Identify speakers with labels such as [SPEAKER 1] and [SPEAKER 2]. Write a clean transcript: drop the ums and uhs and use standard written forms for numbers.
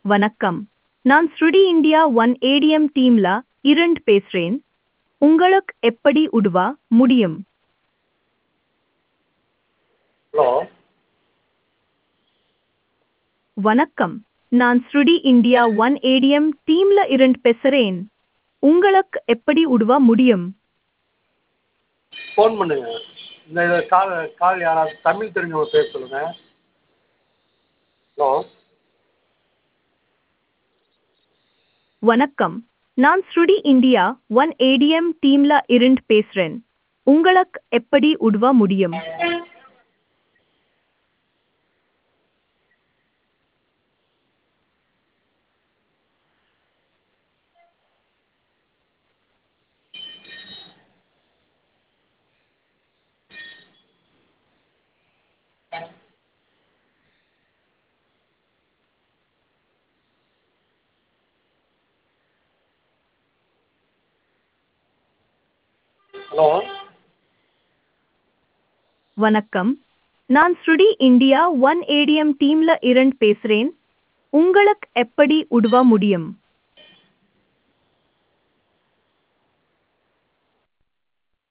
[SPEAKER 1] வணக்கம். நான் ஸ்ருடி India one ATM டீம்ல இரண்டு பேசுறேன். உங்களுக்கு எப்படி உதவ முடியும்?
[SPEAKER 2] ஹலோ.
[SPEAKER 1] வணக்கம். நான் ஸ்ருடி இந்தியா ஒன் ஏடிஎம் டீம்ல இரண்டு பேசுறேன். உங்களுக்கு எப்படி உதவ முடியும்?
[SPEAKER 2] ஃபோன் பண்ணுங்க. இந்த கால் கால் யாராவது தமிழ் தெரிஞ்சவங்க பேச சொல்லுங்க. ஹலோ.
[SPEAKER 1] வணக்கம். நான் ஸ்ருடி இந்தியா ஒன் ஏடிஎம் டீம்ல இரண்டு பேசுறேன். உங்களுக்கு எப்படி உதவ முடியும்?
[SPEAKER 2] ஹலோ.
[SPEAKER 1] வணக்கம். நான் ஸ்ருடி இந்தியா ஒன் ஏடிஎம் டீம்ல இரண்டு பேசுறேன். உங்களுக்கு எப்படி உதவ முடியும்?